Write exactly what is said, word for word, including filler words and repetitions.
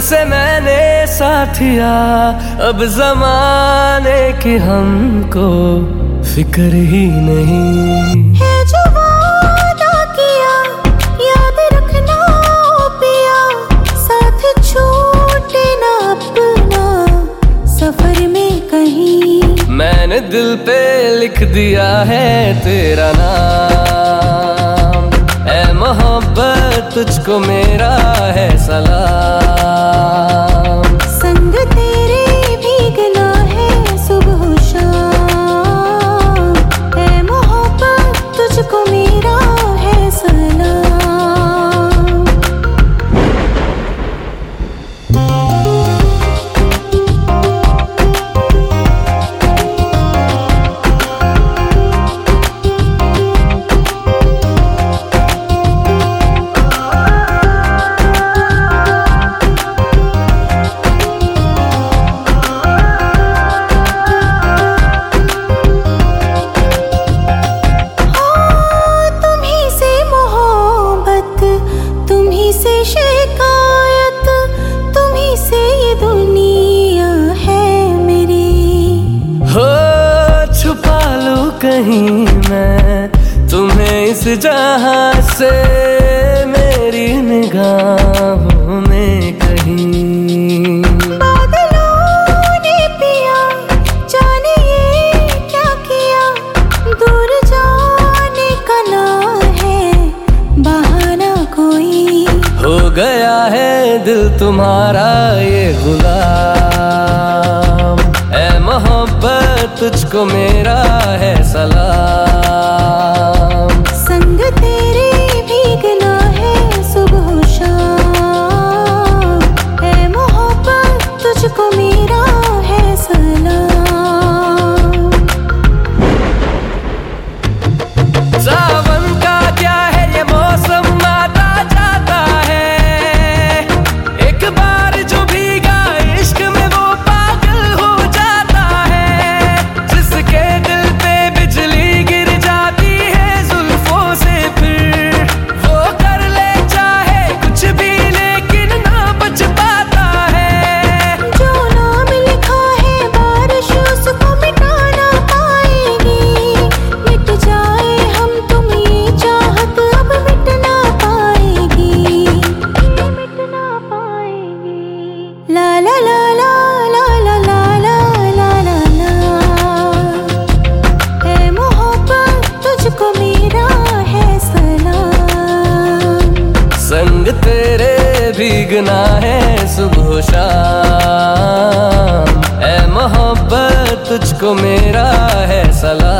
से मैंने साथिया अब जमाने की हमको फिक्र ही नहीं है। जो वादा किया याद रखना पिया, साथ छूटे ना अपना सफर में कहीं। मैंने दिल पे लिख दिया है तेरा नाम, ऐ मोहब्बत तुझको मेरा है सलाम। संग तेरे भीगना है सुबह शाम, ऐ मोहब्बत तुझको मेरा है सलाम। शिकायत तुम्ही से ये दुनिया है मेरी। हो छुपा लूं कहीं मैं तुम्हें इस जहां से, मेरी निगाहों में कहीं। बादलों ने पिया जाने ये क्या किया, दूर जाने का ना है बहाना कोई। हो गया है दिल तुम्हारा ये गुलाम, ऐ मोहब्बत तुझको मेरा है सलाम। संग तेरे भीगना है सुबह शाम, ऐ मोहब्बत तुझको मेरा है सलाम। सावन का क्या है ये मौसम आता जाता है, एक बार जो भीगा इश्क में वो पागल हो जाता है। जिसके दिल पे बिजली गिर जाती है जुल्फों से, फिर वो कर ले चाहे कुछ भी लेकिन ना बच पाता है। जो नाम लिखा है बारिश उसको मिटा ना पाएगी, मिट जाए हम तुम ये चाहत अब मिट ना पाएगी, मिट ना पाएगी। ला ला ला ला ला ला ला ला ला ला, है मोहब्बत तुझको मेरा है सलाम। संग तेरे भीगना है सुबह शाम, ऐ मोहब्बत तुझको मेरा है सलाम।